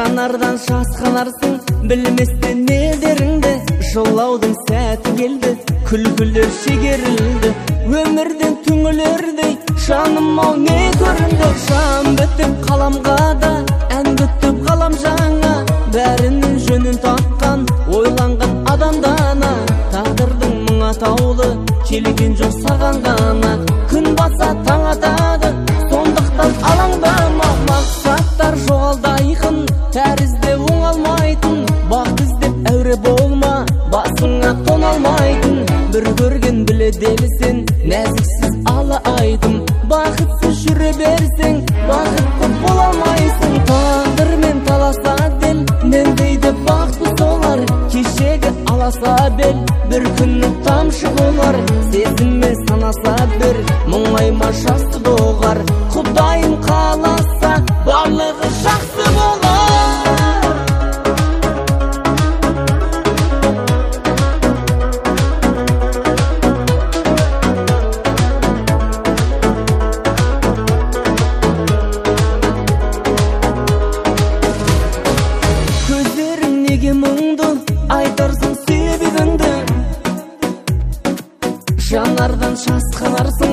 Жанардан шасқанарсың, білместен не деріңді. Жылаудың сәті келді, күлкілер шегерілді. Өмірден түңілердей, жаным-ау не көрінді. Жан бітіп қаламға да, ән бітіп қалам жаңа. Бәрінің жөнін тапқан, ойланған адамдана. Тағдырдың мың атаулы, келген жоқ саған ғана. Күн баса таң атады, сондықтан алаңдама. Мақсаттар жоғалды айқын, тәрізде оңалмайтын. Бақ іздеп әуре болма, басыңа тоналмайтын. Бір көрген біледерсен, нәзіксіз ала айдым. Бақытсыз жүре берсең, бақытты бола алмайсың. Тағдырмен таласа дел, мен дейді бақты солар. Кешегі аласа бел, бір күні тамшы болар. Сезіммен санаса бір, мұңайма жасы доғар. Құдайым қаласа, барлығы жақсы болар. Көздерің неге мұңды, айтарсың себебіңді. Жанардан шасқанарсың,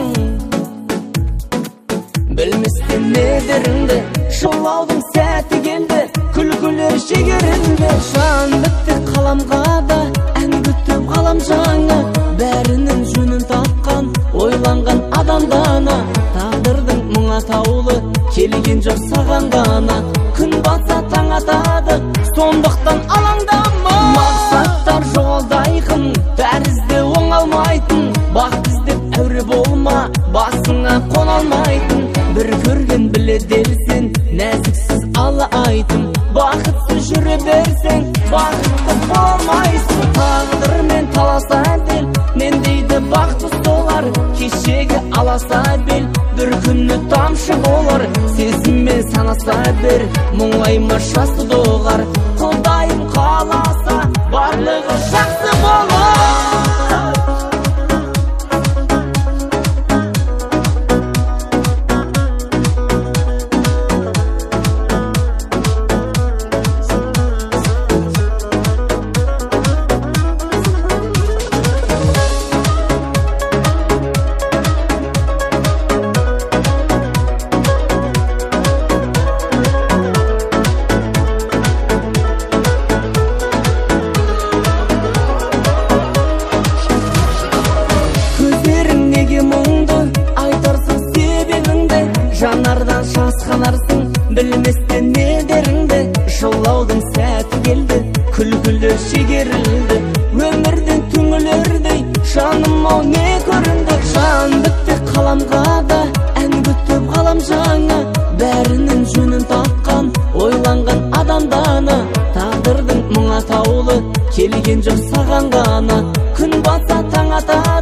білместен не деріңді. Жылаудың сәті келді, күлкілер шегерілді. Жан бітті қаламға да, ән бітіп қалам жаңа. Бәрінің жөнін тапқан, ойланған адамдана. Тағдырдың мың атаулы, келген жоқ саған ғана. Күн баса таң атады, сондықтан алаңдама. Мақсаттар жоғалды айқын, тәрізде оңалмайтын. Бақ іздеп әуре болма, басыңа қоналмайтын. Бір көрген біледерсен, нәзіксіз ала айтын. Бақытсыз жүре берсең, бақытты болмайсың. Тағдырмен таласа дел, мен дейді бақты солар. Кешегі аласа бел, бір күні тамшы болар. Сезіммен санаса бір, мұңайма жасы доғар. Құдайым қаласа, барлығы жақсы болар. Жанардан шасқанарсың, білместен не деріңді. Жылаудың сәті келді, күлкілер шегерілді. Өмірден түңілердей, жаным-ау не көрінді. Жан бітті қаламға да, ән бітіп қалам жаңа. Бәрінің жөнін тапқан, ойланған адамдана. Тағдырдың мың атаулы, келген жоқ саған ғана. Күн баса таң атады.